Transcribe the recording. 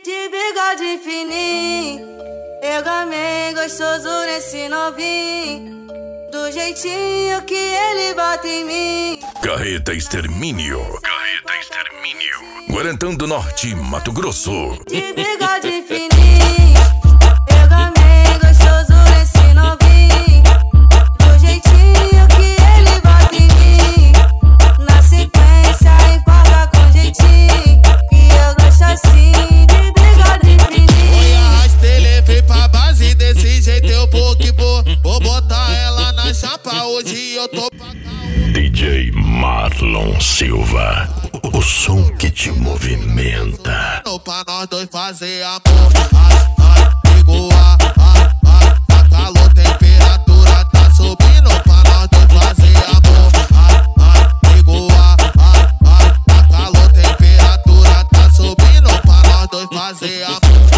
De bigode fininho, eu gamei gostoso nesse novinho, do jeitinho que ele bota em mim. Carreta Extermínio. Carreta Extermínio. Guarantã do Norte, Mato Grosso. De bigode fininho, eu gamei gostoso nesse novinho, do jeitinho que ele bota em mim. Na sequência empolga com jeitinho, que eu gosto assim. De bigode fininho, arrastei, levei pra base, desse jeito eu vou botar ela na chapa. Hoje eu tô pra DJ Marlon Silva, o som que te movimenta. pra nós dois fazer amor. Ligou tá calor, temperatura tá subindo. Pra nós dois fazer amor. Ligou tá calor, temperatura tá subindo. Pra nós dois fazer amor.